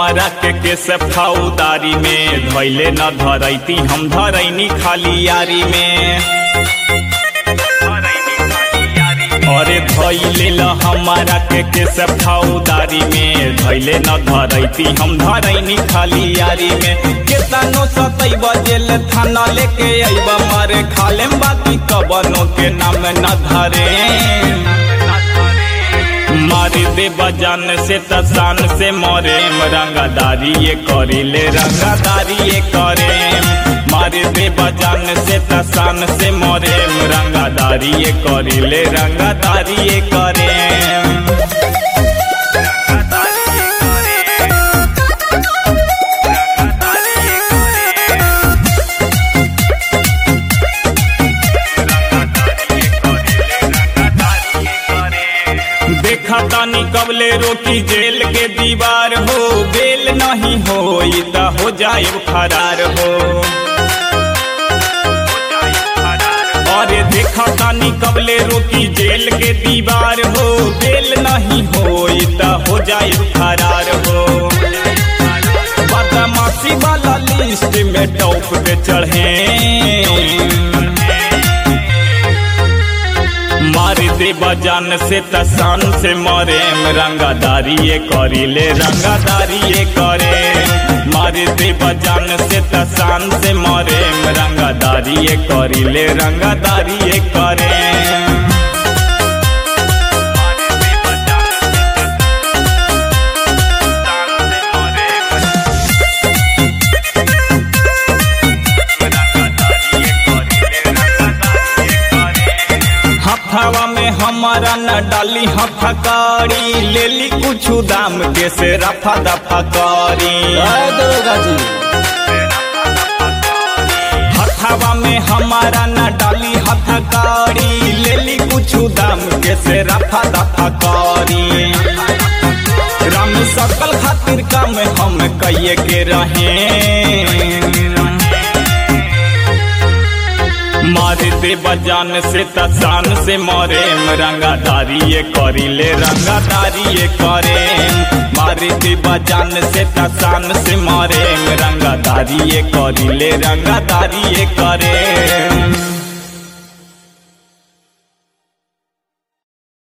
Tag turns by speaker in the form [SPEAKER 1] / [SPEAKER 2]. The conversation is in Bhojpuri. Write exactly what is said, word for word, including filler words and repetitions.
[SPEAKER 1] हमारा के केस फौदारी में धैले न धरैती हम धरैनी खाली यारी में। अरे धैले ल हमारा के केस फौदारी में धैले न धरैती हम धरैनी खाली यारी में। केतनो सतई बजेल थाना लेके अइबा मारे खाले बाकी कबनो के नाम न धरे। मारी दे बजान से तसान से मोरे रंगादारी ये करीले रंगादारी ये करे। मारी दे बजान से तसान से मोरे रंगादारी ये करीले रंगादारी ये करे। तानी कबले रोकी जेल के दीवार हो बेल नहीं हो इता हो जाए फरार हो। अरे देखा तानी कबले रोकी जेल के दीवार हो बेल नहीं हो इता हो जाए फरार हो। बदमाशी वाला लिस्ट में टॉप पे चढ़े। मारी दे बजान से तसान से मरे रंगादारी ये करीले रंगादारी ये करे। मारी दे बजान से तसान से मरे रंगादारी ये करीले रंगादारी ये करे। हवा में हमारा न डाली हथकड़ी ले ली कुछ दाम के से रफा दफा करी। हथवा में हमारा न डाली हथकड़ी ले ली कुछ दाम के से रफा दफा करी। राम सकल खातिर काम हम कहिए के रहे। मारी दे बजान से तसान से मरे रंगादारी ये करीले रंगादारी ये करे। मारी दे बजान से तसान से मरे रंगादारी ये करीले रंगादारी ये करे।